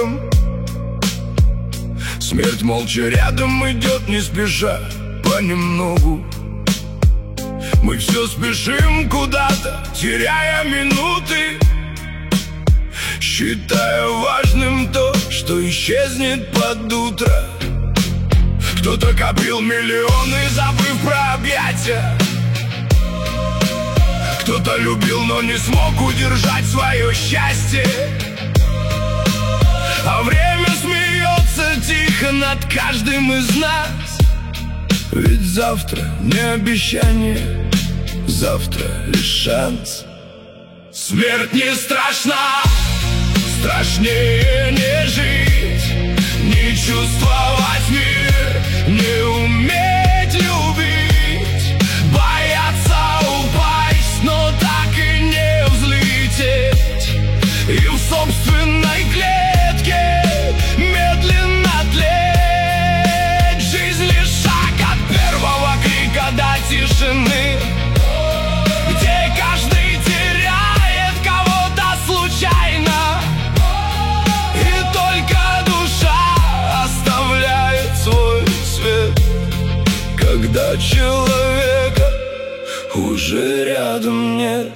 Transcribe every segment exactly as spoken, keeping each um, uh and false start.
дорогам. Смерть молча рядом идет, не спеша, понемногу. Мы все спешим куда-то, теряя минуты, считая важным то, что исчезнет под утро. Кто-то копил миллионы, забыв про объятия. Кто-то любил, но не смог удержать свое счастье. А время смеется тихо над каждым из нас. Ведь завтра не обещание, завтра лишь шанс. Смерть не страшна, страшнее не жить, не чувствовать мир, не уметь любить, бояться упасть, но так и не взлететь, и в собственной клетке медленно тлеть. Жизнь лишь шаг от первого крика до тишины, где каждый теряет кого-то случайно, и только душа оставляет свой свет, когда человека уже рядом нет.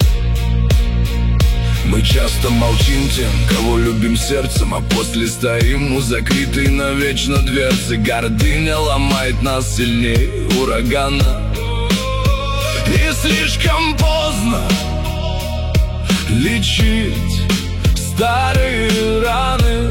Мы часто молчим тем, кого любим сердцем, а после стоим у закрытой навечно дверцы. Гордыня ломает нас сильнее урагана, и слишком поздно лечить старые раны.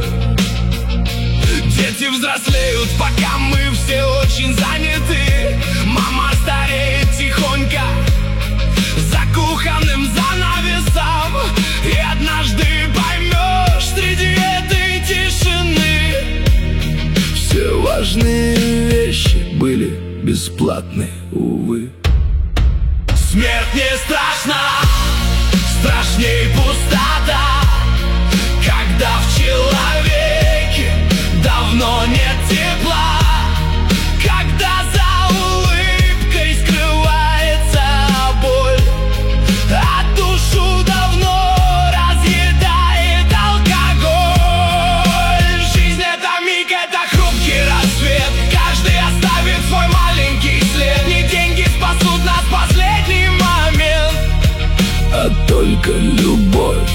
Дети взрослеют, пока мы все очень заняты. Мама стареет тихонько за кухонным занавесом, и однажды поймешь среди этой тишины, все важные вещи были бесплатны, увы. Смерть не страшна, страшней пустота, когда в человеке давно нет тепла, когда за улыбкой скрывается боль, а душу давно разъедает алкоголь. Жизнь — это миг, это хрупкий рассвет, каждый оставит свой маленький след. Не деньги спасут нас в последний момент, а только любовь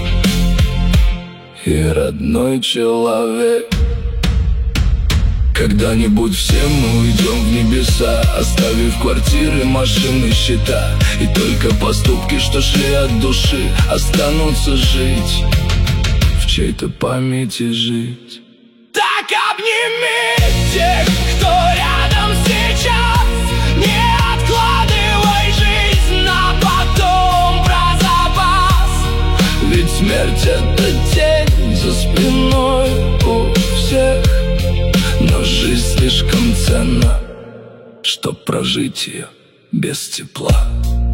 и родной человек. Когда-нибудь все мы уйдем в небеса, оставив квартиры, машины, счета, и только поступки, что шли от души, останутся жить в чьей-то памяти жить. Так обними тех, кто рядом сейчас, не откладывай жизнь на потом про запас. Ведь смерть — это тень за спиной у всех, но жизнь слишком ценна, чтоб прожить ее без тепла.